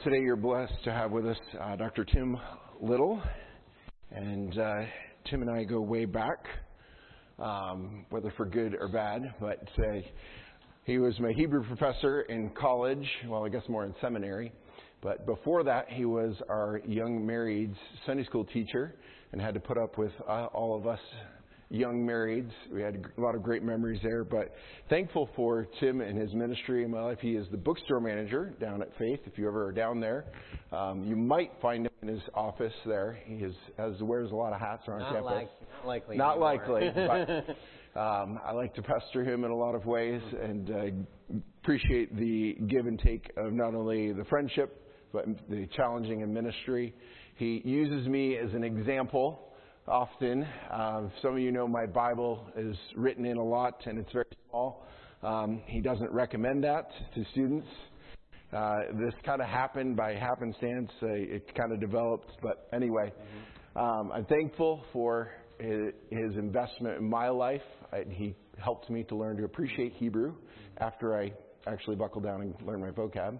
Today you're blessed to have with us Dr. Tim Little. And Tim and I go way back, whether for good or bad. But he was my Hebrew professor in college, well, I guess more in seminary. But before that, he was our young marrieds Sunday school teacher and had to put up with all of us young marrieds. We had a lot of great memories there, but thankful for Tim and his ministry in my life. He is the bookstore manager down at Faith. If you ever are down there, you might find him in his office there. He wears a lot of hats around campus. Not likely. But I like to pester him in a lot of ways and appreciate the give and take of not only the friendship, but the challenging in ministry. He uses me as an example often. Some of you know my Bible is written in a lot and it's very small. He doesn't recommend that to students. This kind of happened by happenstance. It kind of developed. But anyway, I'm thankful for his investment in my life. He helped me to learn to appreciate Hebrew after I actually buckled down and learned my vocab.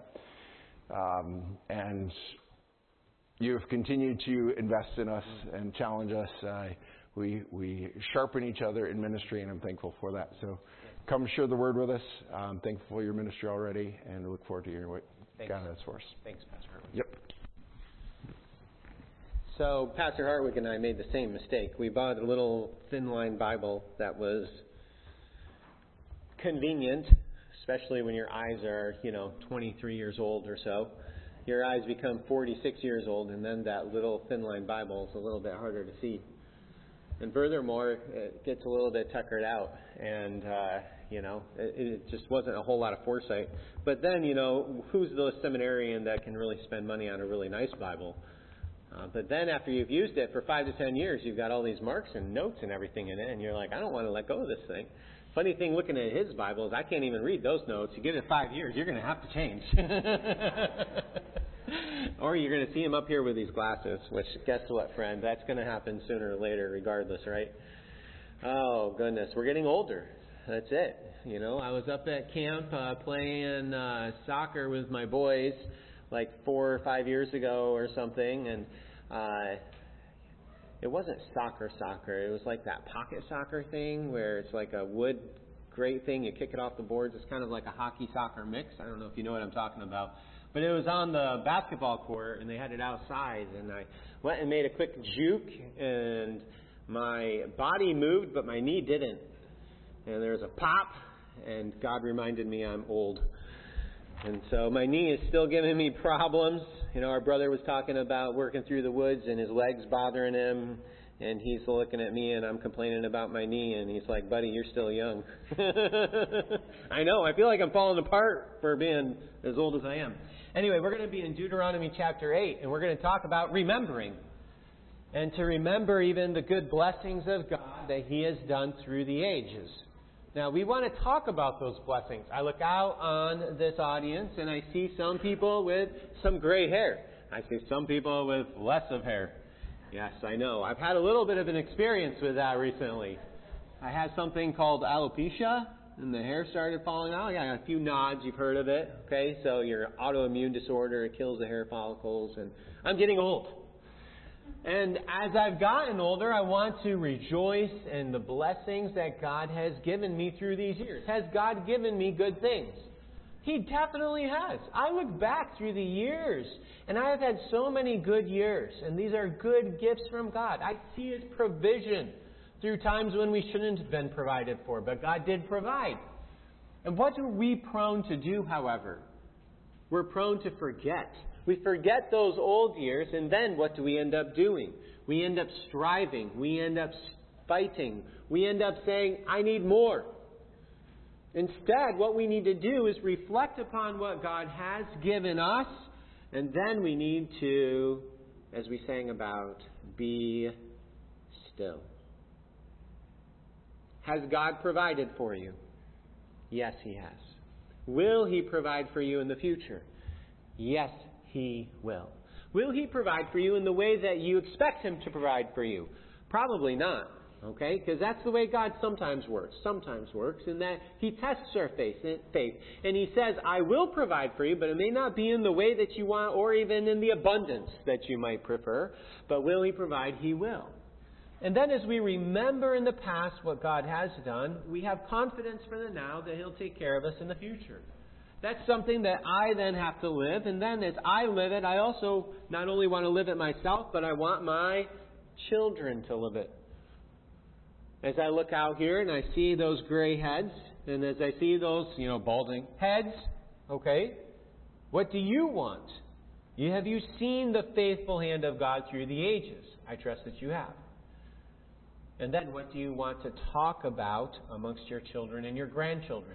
And you have continued to invest in us and challenge us. We sharpen each other in ministry, and I'm thankful for that. So come share the word with us. I'm thankful for your ministry already, and I look forward to hearing what God has for us. Thanks, Pastor Hartwick. Yep. So Pastor Hartwick and I made the same mistake. We bought a little thin-line Bible that was convenient, especially when your eyes are, 23 years old or so. Your eyes become 46 years old, and then that little thin-line Bible is a little bit harder to see. And furthermore, it gets a little bit tuckered out, and, it just wasn't a whole lot of foresight. But then, who's the seminarian that can really spend money on a really nice Bible? But then after you've used it for 5 to 10 years, you've got all these marks and notes and everything in it, and you're like, I don't want to let go of this thing. Funny thing looking at his Bible is I can't even read those notes. You give it 5 years, you're going to have to change. Or you're going to see him up here with these glasses, which, guess what, friend? That's going to happen sooner or later regardless, right? Oh, goodness. We're getting older. That's it. I was up at camp playing soccer with my boys like 4 or 5 years ago or something, and it wasn't soccer. It was like that pocket soccer thing where it's like a wood grate thing. You kick it off the boards. It's kind of like a hockey soccer mix. I don't know if you know what I'm talking about. But it was on the basketball court, and they had it outside. And I went and made a quick juke, and my body moved, but my knee didn't. And there was a pop, and God reminded me I'm old. And so my knee is still giving me problems. Our brother was talking about working through the woods and his legs bothering him. And he's looking at me and I'm complaining about my knee. And he's like, buddy, you're still young. I know. I feel like I'm falling apart for being as old as I am. Anyway, we're going to be in Deuteronomy chapter 8. And we're going to talk about remembering. And to remember even the good blessings of God that He has done through the ages. Now, we want to talk about those blessings. I look out on this audience and I see some people with some gray hair. I see some people with less of hair. Yes, I know. I've had a little bit of an experience with that recently. I had something called alopecia and the hair started falling out. Yeah, a few nods. You've heard of it. Okay, so your autoimmune disorder, it kills the hair follicles. And I'm getting old. And as I've gotten older, I want to rejoice in the blessings that God has given me through these years. Has God given me good things? He definitely has. I look back through the years, and I have had so many good years, and these are good gifts from God. I see His provision through times when we shouldn't have been provided for, but God did provide. And what are we prone to do, however? We're prone to forget. We forget those old years, and then what do we end up doing? We end up striving. We end up fighting. We end up saying, I need more. Instead, what we need to do is reflect upon what God has given us, and then we need to, as we sang about, be still. Has God provided for you? Yes, He has. Will He provide for you in the future? Yes, He will. Will He provide for you in the way that you expect Him to provide for you? Probably not. Okay? Because that's the way God sometimes works, in that He tests our faith. And He says, I will provide for you, but it may not be in the way that you want or even in the abundance that you might prefer. But will He provide? He will. And then as we remember in the past what God has done, we have confidence for the now that He'll take care of us in the future. That's something that I then have to live. And then as I live it, I also not only want to live it myself, but I want my children to live it. As I look out here and I see those gray heads, and as I see those, balding heads, okay, what do you want? Have you seen the faithful hand of God through the ages? I trust that you have. And then what do you want to talk about amongst your children and your grandchildren?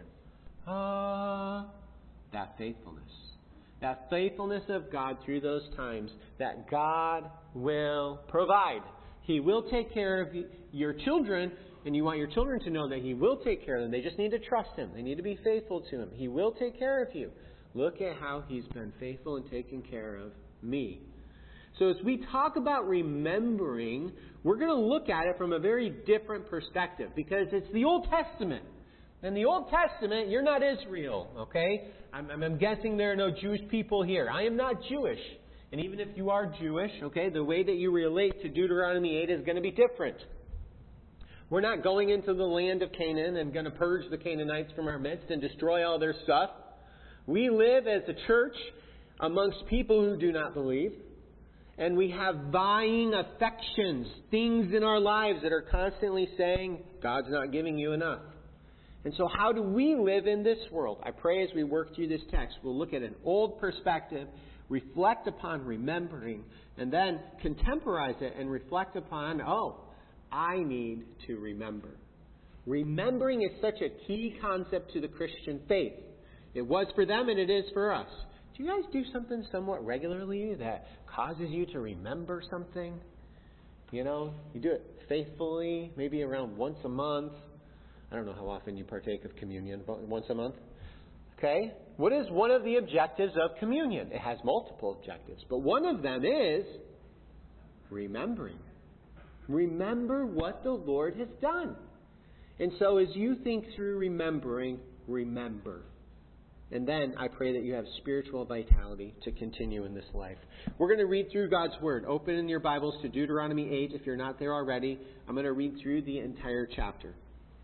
That faithfulness. That faithfulness of God through those times that God will provide. He will take care of your children, and you want your children to know that He will take care of them. They just need to trust Him. They need to be faithful to Him. He will take care of you. Look at how He's been faithful in taking care of me. So as we talk about remembering, we're going to look at it from a very different perspective because it's the Old Testament. In the Old Testament, you're not Israel, okay? I'm guessing there are no Jewish people here. I am not Jewish. And even if you are Jewish, okay, the way that you relate to Deuteronomy 8 is going to be different. We're not going into the land of Canaan and going to purge the Canaanites from our midst and destroy all their stuff. We live as a church amongst people who do not believe. And we have vying affections, things in our lives that are constantly saying, God's not giving you enough. And so how do we live in this world? I pray as we work through this text, we'll look at an old perspective, reflect upon remembering, and then contemporize it and reflect upon, I need to remember. Remembering is such a key concept to the Christian faith. It was for them and it is for us. Do you guys do something somewhat regularly that causes you to remember something? You do it faithfully, maybe around once a month. I don't know how often you partake of communion, but once a month. Okay? What is one of the objectives of communion? It has multiple objectives, but one of them is remembering. Remember what the Lord has done. And so as you think through remembering, remember. And then I pray that you have spiritual vitality to continue in this life. We're going to read through God's Word. Open in your Bibles to Deuteronomy 8 if you're not there already. I'm going to read through the entire chapter.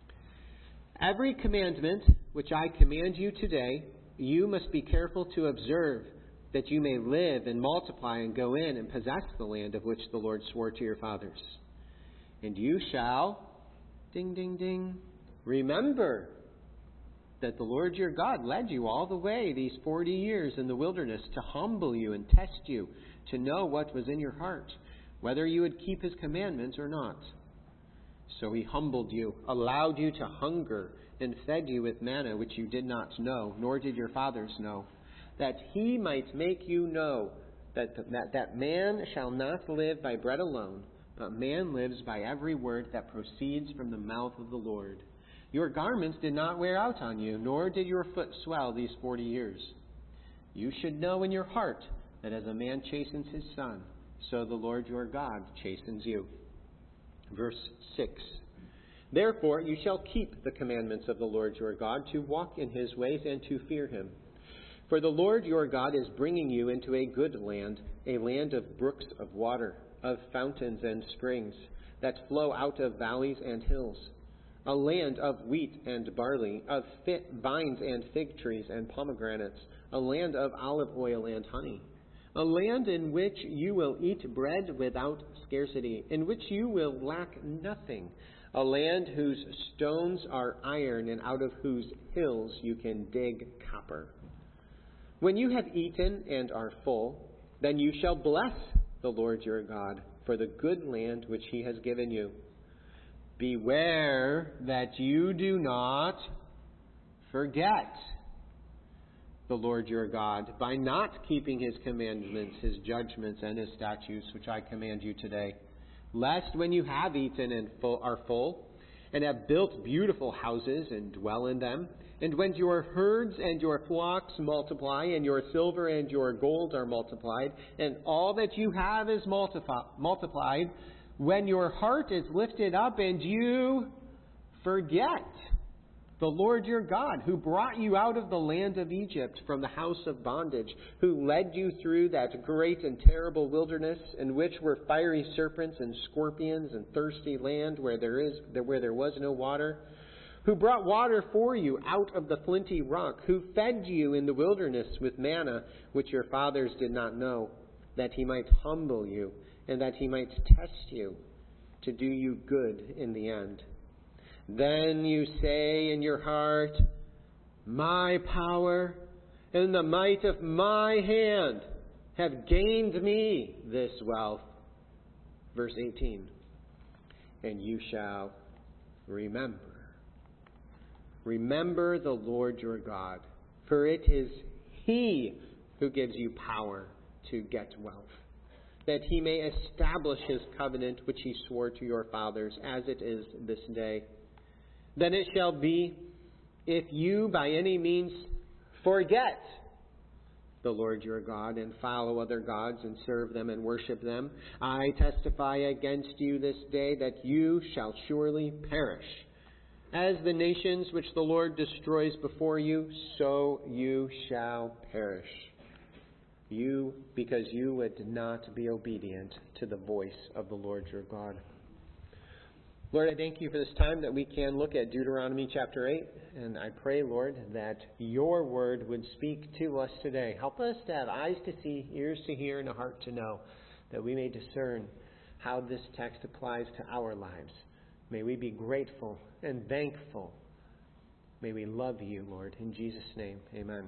Every commandment which I command you today, you must be careful to observe, that you may live and multiply and go in and possess the land of which the Lord swore to your fathers. And you shall, ding, ding, ding, remember that the Lord your God led you all the way these 40 years in the wilderness to humble you and test you, to know what was in your heart, whether you would keep His commandments or not. So He humbled you, allowed you to hunger, and fed you with manna which you did not know, nor did your fathers know, that He might make you know that man shall not live by bread alone, but man lives by every word that proceeds from the mouth of the Lord. Your garments did not wear out on you, nor did your foot swell these 40 years. You should know in your heart that as a man chastens his son, so the Lord your God chastens you. Verse 6. Therefore you shall keep the commandments of the Lord your God, to walk in His ways and to fear Him. For the Lord your God is bringing you into a good land, a land of brooks of water, of fountains and springs, that flow out of valleys and hills, a land of wheat and barley, of vines and fig trees and pomegranates, a land of olive oil and honey, a land in which you will eat bread without scarcity, in which you will lack nothing, a land whose stones are iron and out of whose hills you can dig copper. When you have eaten and are full, then you shall bless the Lord your God for the good land which He has given you. Beware that you do not forget the Lord your God by not keeping His commandments, His judgments, and His statutes, which I command you today, lest when you have eaten and are full, and have built beautiful houses and dwell in them, and when your herds and your flocks multiply, and your silver and your gold are multiplied, and all that you have is multiplied, when your heart is lifted up and you forget the Lord your God, who brought you out of the land of Egypt from the house of bondage, who led you through that great and terrible wilderness, in which were fiery serpents and scorpions and thirsty land where there was no water, who brought water for you out of the flinty rock, who fed you in the wilderness with manna, which your fathers did not know, that he might humble you and that he might test you, to do you good in the end. Then you say in your heart, my power and the might of my hand have gained me this wealth. Verse 18. And you shall remember. Remember the Lord your God, for it is He who gives you power to get wealth, that He may establish His covenant which He swore to your fathers, as it is this day. Then it shall be, if you by any means forget the Lord your God and follow other gods and serve them and worship them, I testify against you this day that you shall surely perish. As the nations which the Lord destroys before you, so you shall perish. Because you would not be obedient to the voice of the Lord your God. Lord, I thank you for this time that we can look at Deuteronomy chapter 8. And I pray, Lord, that your word would speak to us today. Help us to have eyes to see, ears to hear, and a heart to know, that we may discern how this text applies to our lives. May we be grateful and thankful. May we love you, Lord. In Jesus' name, amen.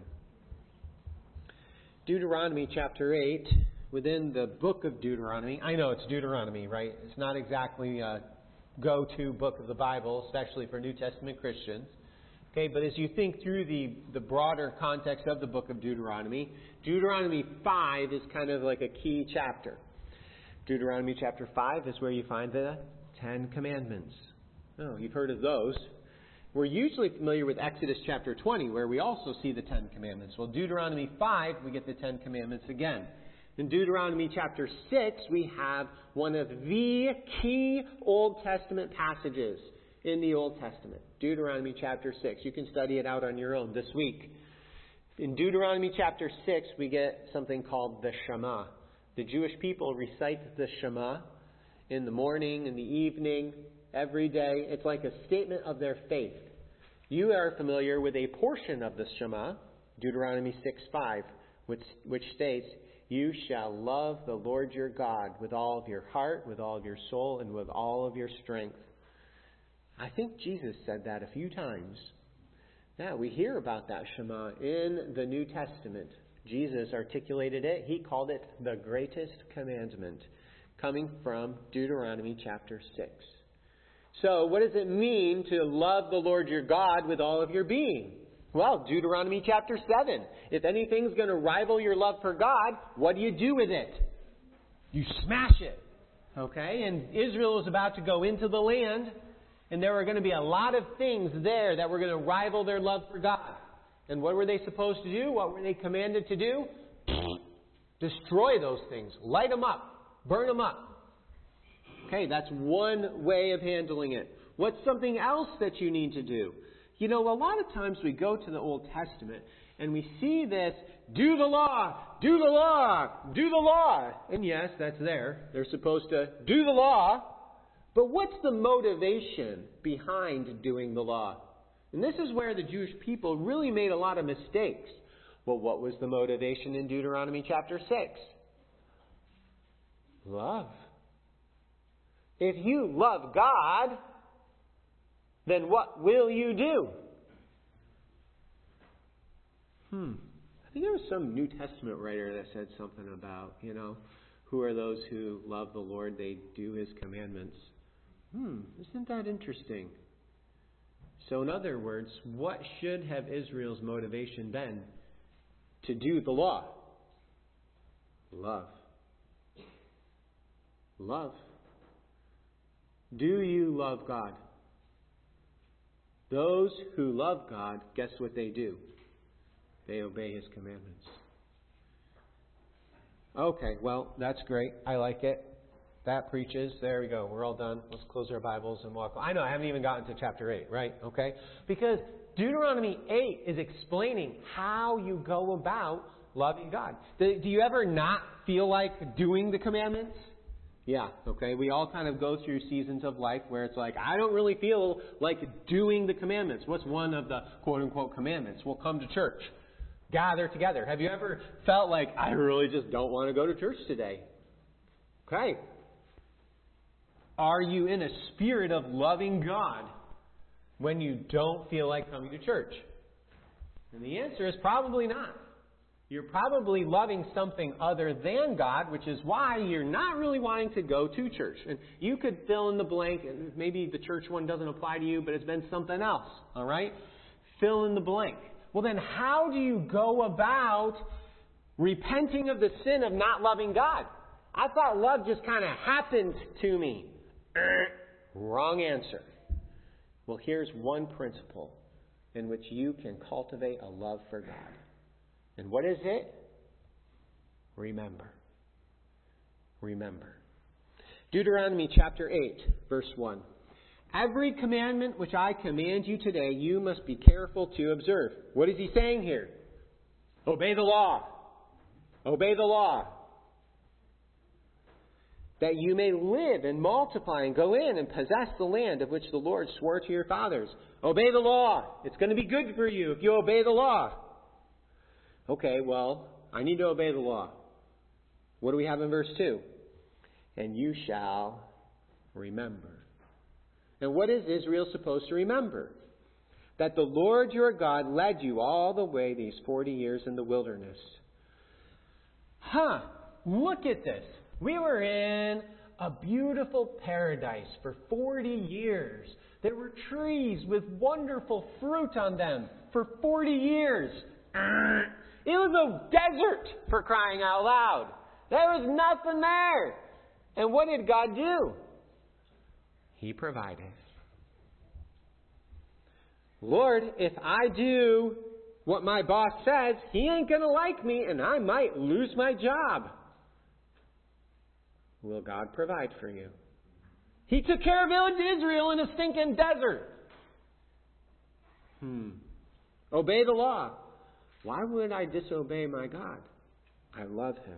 Deuteronomy chapter 8, within the book of Deuteronomy. I know it's Deuteronomy, right? It's not exactly a go-to book of the Bible, especially for New Testament Christians. Okay, but as you think through the broader context of the book of Deuteronomy, Deuteronomy 5 is kind of like a key chapter. Deuteronomy chapter 5 is where you find the Ten Commandments. Oh, you've heard of those. We're usually familiar with Exodus chapter 20, where we also see the Ten Commandments. Well, Deuteronomy 5, we get the Ten Commandments again. In Deuteronomy chapter 6, we have one of the key Old Testament passages in the Old Testament. Deuteronomy chapter 6. You can study it out on your own this week. In Deuteronomy chapter 6, we get something called the Shema. The Jewish people recite the Shema in the morning, in the evening, every day. It's like a statement of their faith. You are familiar with a portion of the Shema, Deuteronomy 6:5, which states, you shall love the Lord your God with all of your heart, with all of your soul, and with all of your strength. I think Jesus said that a few times. Yeah, we hear about that Shema in the New Testament. Jesus articulated it. He called it the greatest commandment, coming from Deuteronomy chapter 6. So what does it mean to love the Lord your God with all of your being? Well, Deuteronomy chapter 7. If anything's going to rival your love for God, what do you do with it? You smash it. Okay? And Israel was about to go into the land, and there were going to be a lot of things there that were going to rival their love for God. And what were they supposed to do? What were they commanded to do? Destroy those things. Light them up. Burn them up. Okay, that's one way of handling it. What's something else that you need to do? You know, a lot of times we go to the Old Testament and we see this, do the law, do the law, do the law. And yes, that's there. They're supposed to do the law. But what's the motivation behind doing the law? And this is where the Jewish people really made a lot of mistakes. Well, what was the motivation in Deuteronomy chapter 6? Love. If you love God, then what will you do? I think there was some New Testament writer that said something about, who are those who love the Lord, they do His commandments. Isn't that interesting? So in other words, what should have Israel's motivation been to do the law? Love. Love. Do you love God? Those who love God, guess what they do? They obey His commandments. Okay, well, that's great. I like it. That preaches. There we go. We're all done. Let's close our Bibles and walk. I know I haven't even gotten to chapter 8, right? Okay? Because Deuteronomy 8 is explaining how you go about loving God. Do you ever not feel like doing the commandments? Yeah, okay. We all kind of go through seasons of life where it's like, I don't really feel like doing the commandments. What's one of the quote-unquote commandments? We'll come to church. Gather together. Have you ever felt like, I really just don't want to go to church today? Okay. Are you in a spirit of loving God when you don't feel like coming to church? And the answer is probably not. You're probably loving something other than God, which is why you're not really wanting to go to church. And you could fill in the blank, and maybe the church one doesn't apply to you, but it's been something else, all right? Fill in the blank. Well, then how do you go about repenting of the sin of not loving God? I thought love just kind of happened to me. Wrong answer. Well, here's one principle in which you can cultivate a love for God. And what is it? Remember. Remember. Deuteronomy chapter 8, verse 1. Every commandment which I command you today, you must be careful to observe. What is he saying here? Obey the law. Obey the law. That you may live and multiply and go in and possess the land of which the Lord swore to your fathers. Obey the law. It's going to be good for you if you obey the law. Okay, well, I need to obey the law. What do we have in verse 2? And you shall remember. And what is Israel supposed to remember? That the Lord your God led you all the way these 40 years in the wilderness. Look at this. We were in a beautiful paradise for 40 years. There were trees with wonderful fruit on them for 40 years. It was a desert, for crying out loud. There was nothing there. And what did God do? He provided. Lord, if I do what my boss says, he ain't going to like me and I might lose my job. Will God provide for you? He took care of Israel in a stinking desert. Obey the law. Why would I disobey my God? I love Him.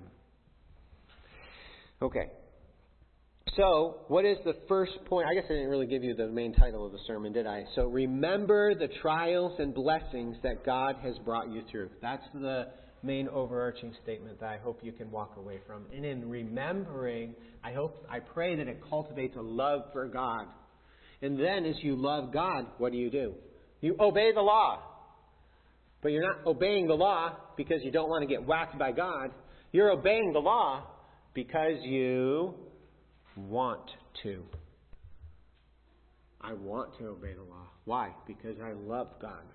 Okay. So, what is the first point? I guess I didn't really give you the main title of the sermon, did I? So, remember the trials and blessings that God has brought you through. That's the main overarching statement that I hope you can walk away from. And in remembering, I pray that it cultivates a love for God. And then as you love God, what do? You obey the law. But you're not obeying the law because you don't want to get whacked by God. You're obeying the law because you want to. I want to obey the law. Why? Because I love God.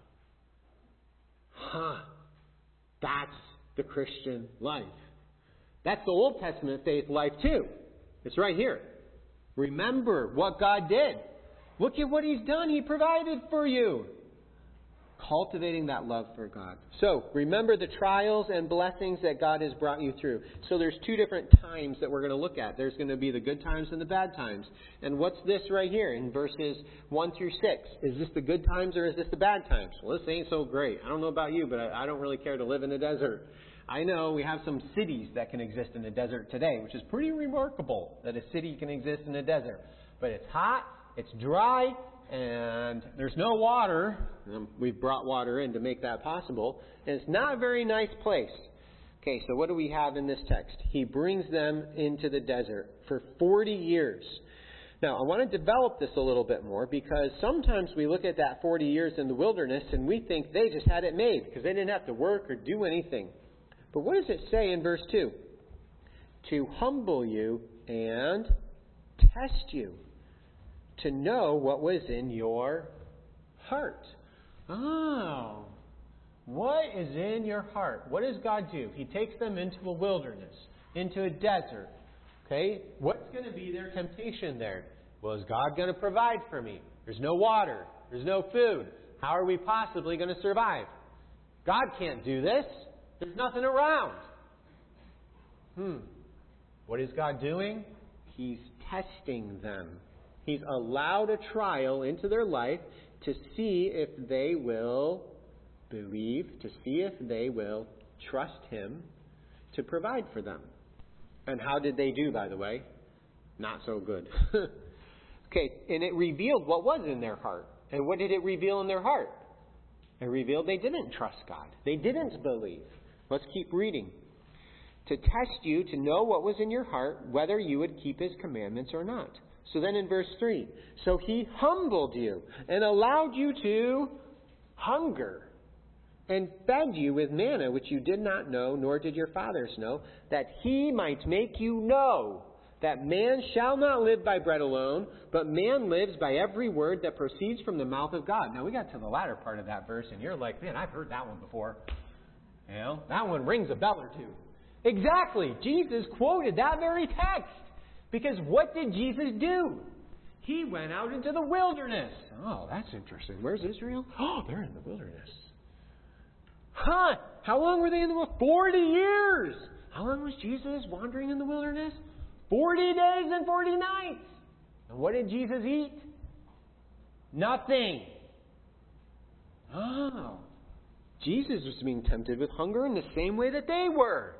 That's the Christian life. That's the Old Testament faith life too. It's right here. Remember what God did. Look at what He's done. He provided for you. Cultivating that love for God. So, remember the trials and blessings that God has brought you through. So there's two different times that we're going to look at. There's going to be the good times and the bad times. And what's this right here in verses 1 through 6? Is this the good times or is this the bad times? Well, this ain't so great. I don't know about you, but I don't really care to live in a desert. I know we have some cities that can exist in a desert today, which is pretty remarkable that a city can exist in a desert. But it's hot, it's dry, and there's no water. We've brought water in to make that possible. And it's not a very nice place. Okay, so what do we have in this text? He brings them into the desert for 40 years. Now, I want to develop this a little bit more because sometimes we look at that 40 years in the wilderness and we think they just had it made because they didn't have to work or do anything. But what does it say in verse 2? To humble you and test you, to know what was in your heart. Oh, what is in your heart? What does God do? He takes them into a wilderness, into a desert. Okay, what's going to be their temptation there? Well, is God going to provide for me? There's no water. There's no food. How are we possibly going to survive? God can't do this. There's nothing around. What is God doing? He's testing them. He's allowed a trial into their life to see if they will believe, to see if they will trust Him to provide for them. And how did they do, by the way? Not so good. Okay, and it revealed what was in their heart. And what did it reveal in their heart? It revealed they didn't trust God. They didn't believe. Let's keep reading. To test you, to know what was in your heart, whether you would keep His commandments or not. So then in verse 3, so He humbled you and allowed you to hunger and fed you with manna which you did not know, nor did your fathers know, that He might make you know that man shall not live by bread alone, but man lives by every word that proceeds from the mouth of God. Now we got to the latter part of that verse, and you're like, man, I've heard that one before. You know, that one rings a bell or two. Exactly. Jesus quoted that very text. Because what did Jesus do? He went out into the wilderness. Oh, that's interesting. Where's Israel? Oh, they're in the wilderness. Huh? How long were they in the wilderness? 40 years. How long was Jesus wandering in the wilderness? 40 days and 40 nights. And what did Jesus eat? Nothing. Oh. Jesus was being tempted with hunger in the same way that they were.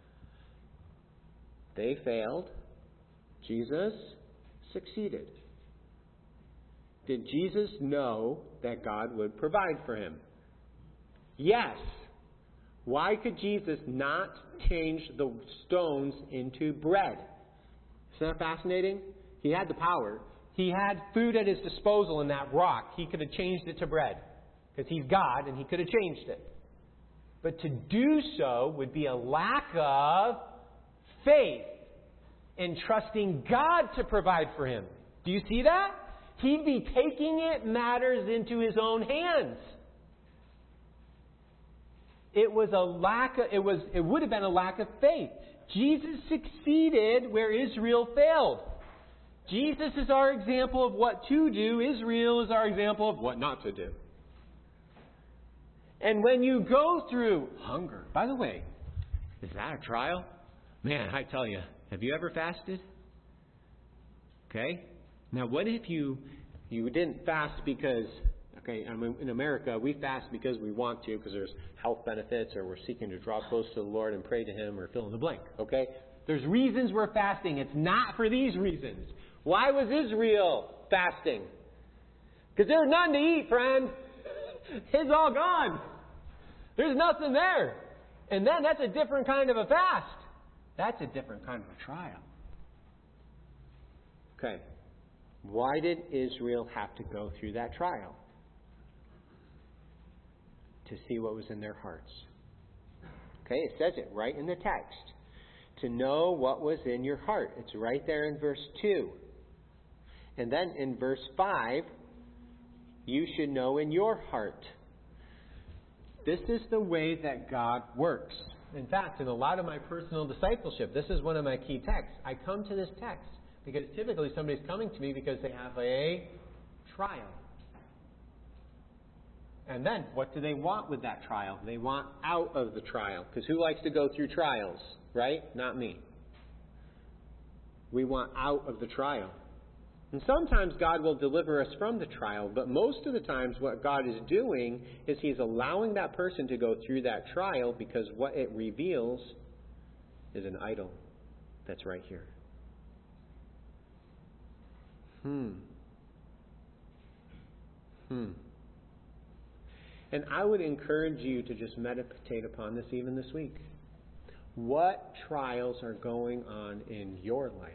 They failed. Jesus succeeded. Did Jesus know that God would provide for him? Yes. Why could Jesus not change the stones into bread? Isn't that fascinating? He had the power. He had food at his disposal in that rock. He could have changed it to bread. Because he's God and he could have changed it. But to do so would be a lack of faith in trusting God to provide for him. Do you see that? He'd be taking matters into his own hands. It would have been a lack of faith. Jesus succeeded where Israel failed. Jesus is our example of what to do. Israel is our example of what not to do. And when you go through hunger, by the way, is that a trial? Man, I tell you, have you ever fasted? Okay. Now, what if you didn't fast because, in America, we fast because we want to, because there's health benefits, or we're seeking to draw close to the Lord and pray to Him, or fill in the blank. Okay? There's reasons we're fasting. It's not for these reasons. Why was Israel fasting? Because there's none to eat, friend. It's all gone. There's nothing there. And then that's a different kind of a fast. That's a different kind of a trial. Okay. Why did Israel have to go through that trial? To see what was in their hearts. Okay, it says it right in the text. To know what was in your heart. It's right there in verse 2. And then in verse 5, you should know in your heart. This is the way that God works. In fact, in a lot of my personal discipleship, this is one of my key texts. I come to this text because typically somebody's coming to me because they have a trial. And then, what do they want with that trial? They want out of the trial. Because who likes to go through trials, right? Not me. We want out of the trial. And sometimes God will deliver us from the trial, but most of the times what God is doing is He's allowing that person to go through that trial because what it reveals is an idol that's right here. And I would encourage you to just meditate upon this even this week. What trials are going on in your life?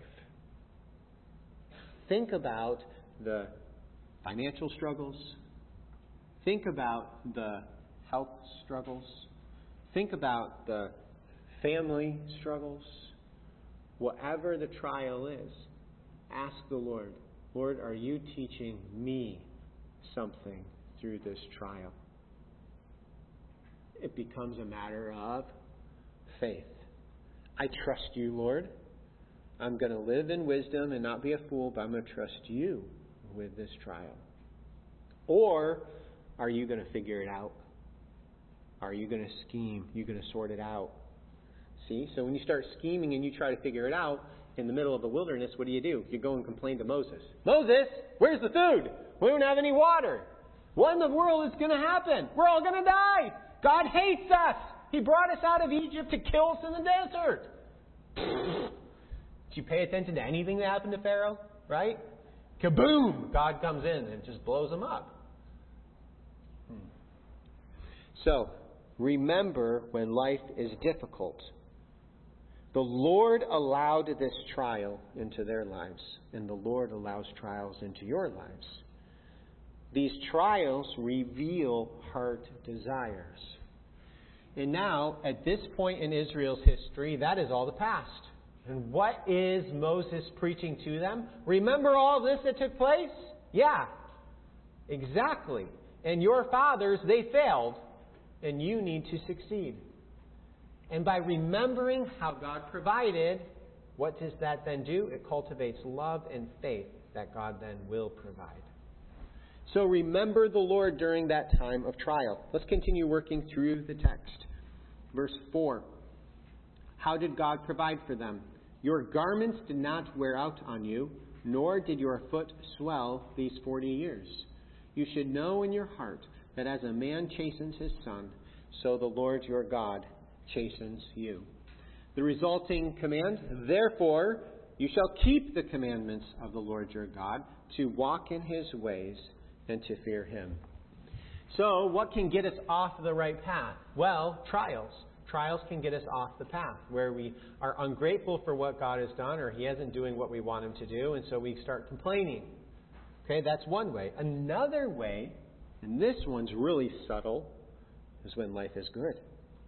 Think about the financial struggles. Think about the health struggles. Think about the family struggles. Whatever the trial is, ask the Lord, Lord, are you teaching me something through this trial? It becomes a matter of faith. I trust you, Lord. I'm going to live in wisdom and not be a fool, but I'm going to trust you with this trial. Or are you going to figure it out? Are you going to scheme? Are you going to sort it out? See? So when you start scheming and you try to figure it out in the middle of the wilderness, what do? You go and complain to Moses. Moses, where's the food? We don't have any water. What in the world is going to happen? We're all going to die. God hates us. He brought us out of Egypt to kill us in the desert. Did you pay attention to anything that happened to Pharaoh? Right? Kaboom! God comes in and just blows him up. So, remember when life is difficult. The Lord allowed this trial into their lives, and the Lord allows trials into your lives. These trials reveal heart desires. And now, at this point in Israel's history, that is all the past. And what is Moses preaching to them? Remember all this that took place? Yeah, exactly. And your fathers, they failed, and you need to succeed. And by remembering how God provided, what does that then do? It cultivates love and faith that God then will provide. So remember the Lord during that time of trial. Let's continue working through the text. Verse 4. How did God provide for them? Your garments did not wear out on you, nor did your foot swell these 40 years. You should know in your heart that as a man chastens his son, so the Lord your God chastens you. The resulting command, therefore, you shall keep the commandments of the Lord your God, to walk in his ways and to fear him. So, what can get us off the right path? Well, trials. Trials can get us off the path, where we are ungrateful for what God has done, or he isn't doing what we want him to do, and so we start complaining. Okay, that's one way. Another way, and this one's really subtle, is when life is good.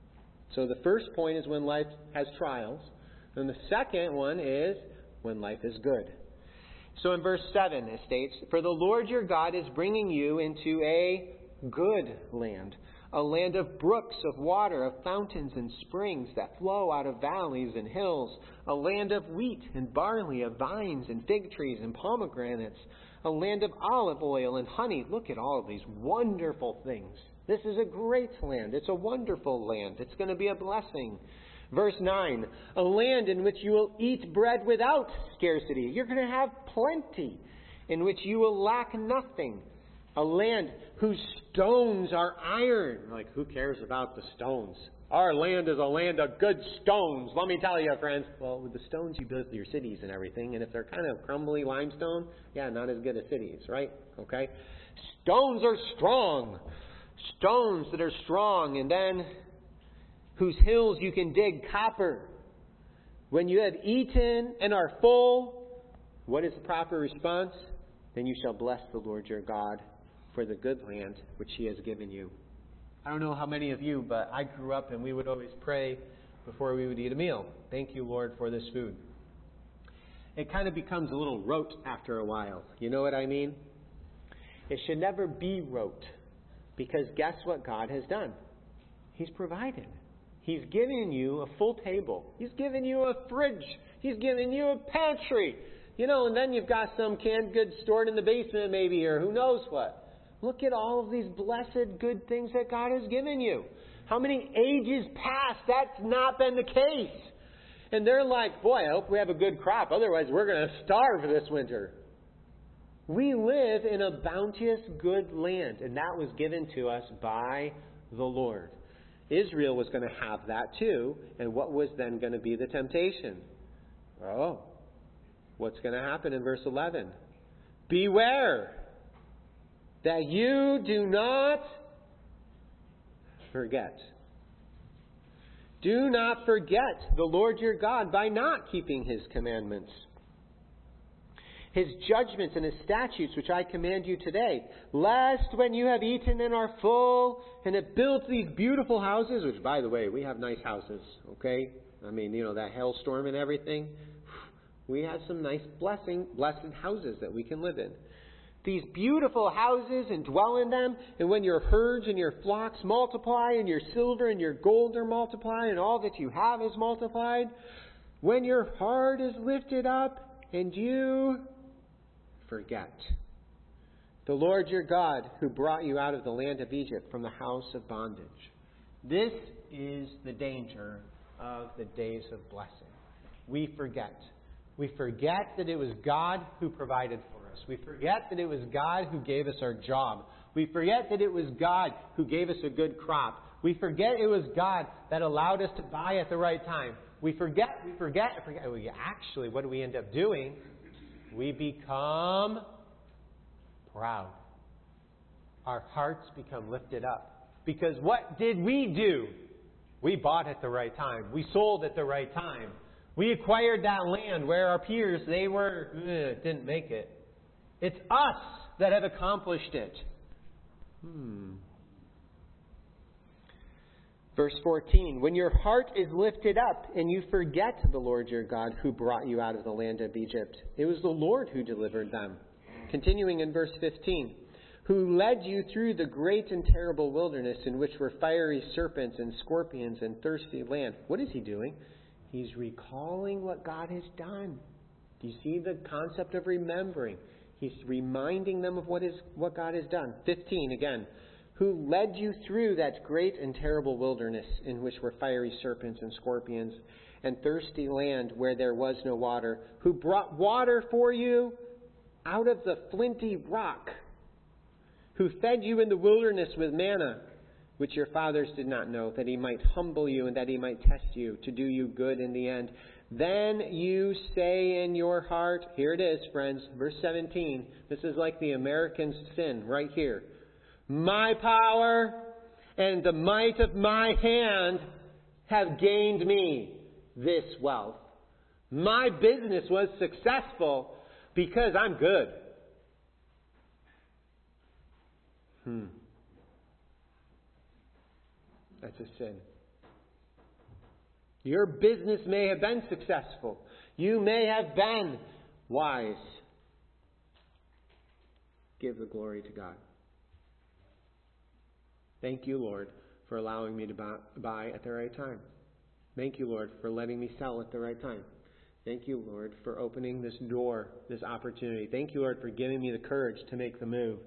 So the first point is when life has trials, and the second one is when life is good. So in verse 7 it states, for the Lord your God is bringing you into a good land, a land of brooks of water, of fountains and springs that flow out of valleys and hills, a land of wheat and barley, of vines and fig trees and pomegranates, a land of olive oil and honey. Look at all of these wonderful things. This is a great land. It's a wonderful land. It's going to be a blessing. Verse 9, a land in which you will eat bread without scarcity. You're going to have plenty, in which you will lack nothing. A land whose stones are iron. Like, who cares about the stones? Our land is a land of good stones. Let me tell you, friends. Well, with the stones you build your cities and everything, and if they're kind of crumbly limestone, yeah, not as good as cities, right? Okay? Stones are strong. Stones that are strong, and then whose hills you can dig copper. When you have eaten and are full, what is the proper response? Then you shall bless the Lord your God for the good land which he has given you. I don't know how many of you, but I grew up and we would always pray before we would eat a meal. Thank you, Lord, for this food. It kind of becomes a little rote after a while. You know what I mean? It should never be rote, because guess what God has done? He's provided. He's given you a full table. He's given you a fridge. He's given you a pantry. You know, and then you've got some canned goods stored in the basement maybe, or who knows what. Look at all of these blessed good things that God has given you. How many ages past that's not been the case? And they're like, boy, I hope we have a good crop. Otherwise, we're going to starve this winter. We live in a bounteous, good land, and that was given to us by the Lord. Israel was going to have that too, and what was then going to be the temptation? Oh, what's going to happen in verse 11? Beware that you do not forget. Do not forget the Lord your God by not keeping his commandments, his judgments and his statutes, which I command you today, lest when you have eaten and are full and have built these beautiful houses, which, by the way, we have nice houses, okay? I mean, you know, that hailstorm and everything. We have some nice blessed houses that we can live in. These beautiful houses, and dwell in them, and when your herds and your flocks multiply, and your silver and your gold are multiplied, and all that you have is multiplied, when your heart is lifted up, and you forget the Lord your God, who brought you out of the land of Egypt from the house of bondage. This is the danger of the days of blessing. We forget. We forget that it was God who provided for us. We forget that it was God who gave us our job. We forget that it was God who gave us a good crop. We forget it was God that allowed us to buy at the right time. We forget. Actually, what do we end up doing? We become proud. Our hearts become lifted up. Because what did we do? We bought at the right time. We sold at the right time. We acquired that land where our peers, didn't make it. It's us that have accomplished it. Verse 14, when your heart is lifted up and you forget the Lord your God who brought you out of the land of Egypt. It was the Lord who delivered them. Continuing in verse 15, who led you through the great and terrible wilderness in which were fiery serpents and scorpions and thirsty land. What is he doing? He's recalling what God has done. Do you see the concept of remembering? He's reminding them of what God has done. 15 again. Who led you through that great and terrible wilderness in which were fiery serpents and scorpions and thirsty land where there was no water. Who brought water for you out of the flinty rock. Who fed you in the wilderness with manna, which your fathers did not know, that he might humble you and that he might test you, to do you good in the end. Then you say in your heart, here it is, friends, verse 17. This is like the American sin right here. My power and the might of my hand have gained me this wealth. My business was successful because I'm good. That's a sin. Your business may have been successful. You may have been wise. Give the glory to God. Thank you, Lord, for allowing me to buy at the right time. Thank you, Lord, for letting me sell at the right time. Thank you, Lord, for opening this door, this opportunity. Thank you, Lord, for giving me the courage to make the move.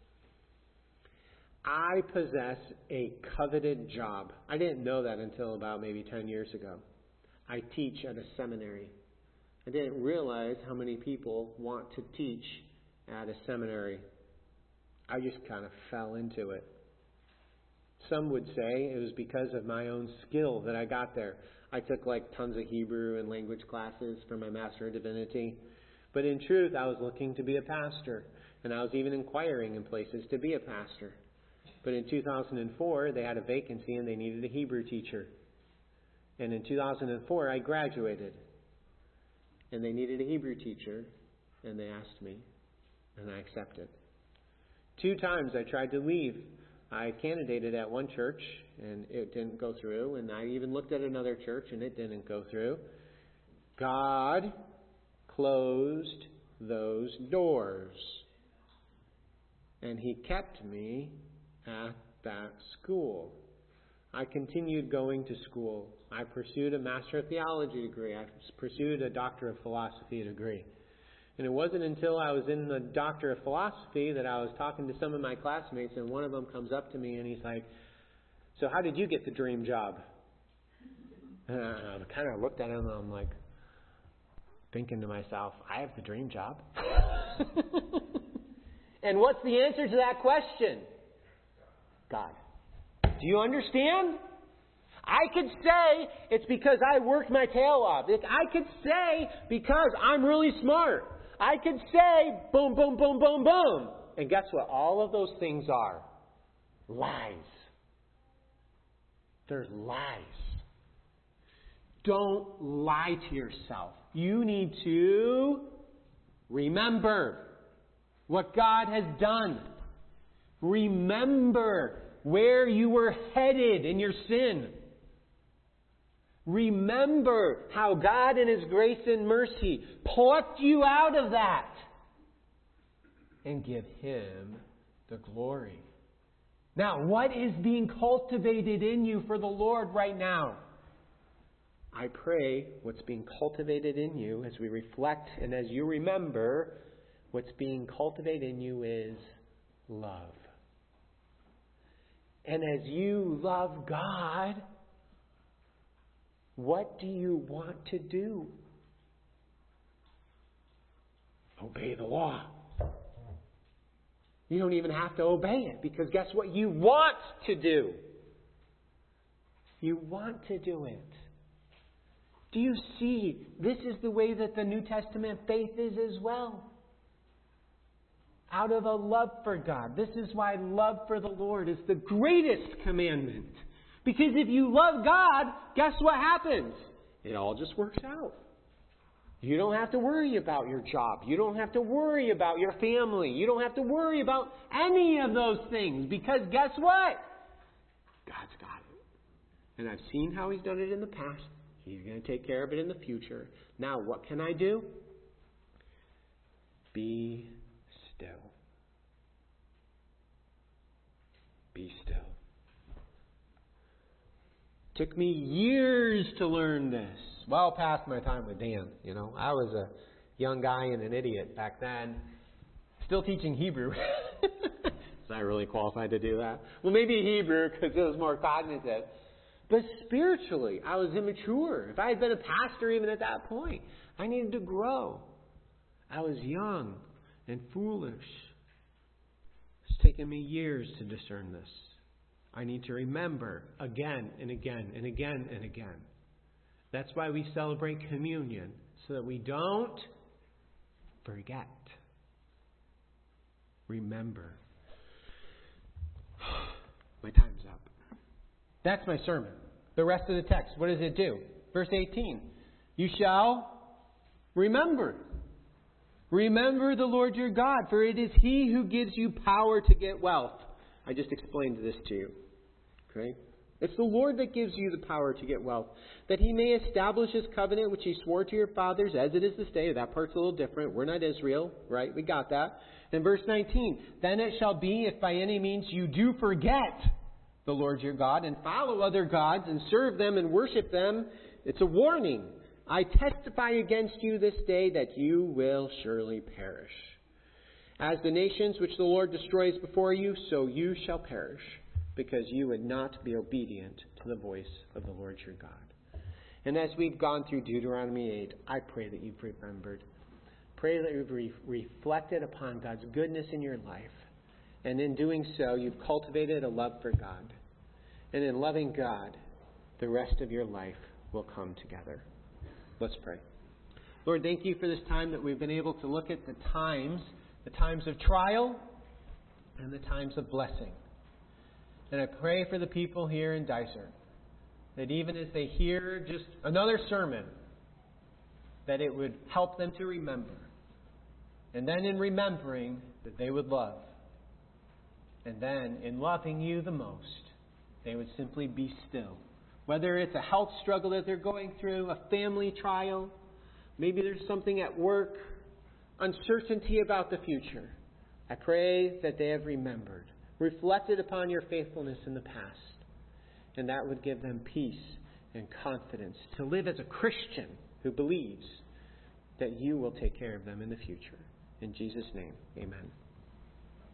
I possess a coveted job. I didn't know that until about maybe 10 years ago. I teach at a seminary. I didn't realize how many people want to teach at a seminary. I just kind of fell into it. Some would say it was because of my own skill that I got there. I took tons of Hebrew and language classes for my Master of Divinity. But in truth, I was looking to be a pastor. And I was even inquiring in places to be a pastor. But in 2004, they had a vacancy and they needed a Hebrew teacher. And in 2004, I graduated. And they needed a Hebrew teacher. And they asked me. And I accepted. 2 times I tried to leave. I candidated at one church and it didn't go through. And I even looked at another church and it didn't go through. God closed those doors. And He kept me at that school. I continued going to school. I pursued a Master of Theology degree. I pursued a Doctor of Philosophy degree. And it wasn't until I was in the Doctor of Philosophy that I was talking to some of my classmates, and one of them comes up to me and he's like, so how did you get the dream job? And I kind of looked at him and I'm like, thinking to myself, I have the dream job. And what's the answer to that question? God. Do you understand? I could say it's because I worked my tail off. I could say because I'm really smart. I could say boom, boom, boom, boom, boom. And guess what? All of those things are lies. They're lies. Don't lie to yourself. You need to remember what God has done. Remember where you were headed in your sin. Remember how God in His grace and mercy plucked you out of that. And give Him the glory. Now, what is being cultivated in you for the Lord right now? I pray what's being cultivated in you as we reflect and as you remember, what's being cultivated in you is love. And as you love God, What do you want to do? Obey the law. You don't even have to obey it, because guess what you want to do? You want to do it. Do you see? This is the way that the New Testament faith is as well. Out of a love for God. This is why love for the Lord is the greatest commandment. Because if you love God, guess what happens? It all just works out. You don't have to worry about your job. You don't have to worry about your family. You don't have to worry about any of those things. Because guess what? God's got it. And I've seen how He's done it in the past. He's going to take care of it in the future. Now, what can I do? Be still. Be still. Took me years to learn this. Well past my time with Dan. You know, I was a young guy and an idiot back then. Still teaching Hebrew. Was I really qualified to do that? Well, maybe Hebrew because it was more cognitive. But spiritually, I was immature. If I had been a pastor even at that point, I needed to grow. I was young and foolish. It's taken me years to discern this. I need to remember again and again and again and again. That's why we celebrate communion, so that we don't forget. Remember. My time's up. That's my sermon. The rest of the text, what does it do? Verse 18. You shall remember. Remember the Lord your God, for it is He who gives you power to get wealth. I just explained this to you. Okay? It's the Lord that gives you the power to get wealth, that He may establish His covenant, which He swore to your fathers, as it is this day. That part's a little different. We're not Israel, right? We got that. And verse 19, then it shall be, if by any means you do forget the Lord your God, and follow other gods, and serve them and worship them, it's a warning. I testify against you this day that you will surely perish. As the nations which the Lord destroys before you, so you shall perish, because you would not be obedient to the voice of the Lord your God. And as we've gone through Deuteronomy 8, I pray that you've remembered. Pray that you've reflected upon God's goodness in your life. And in doing so, you've cultivated a love for God. And in loving God, the rest of your life will come together. Let's pray. Lord, thank you for this time that we've been able to look at the times of trial and the times of blessing. And I pray for the people here in Dysart, that even as they hear just another sermon, that it would help them to remember. And then in remembering, that they would love. And then in loving you the most, they would simply be still. Whether it's a health struggle that they're going through, a family trial, maybe there's something at work, uncertainty about the future. I pray that they have remembered, reflected upon your faithfulness in the past, and that would give them peace and confidence to live as a Christian who believes that you will take care of them in the future. In Jesus' name, amen.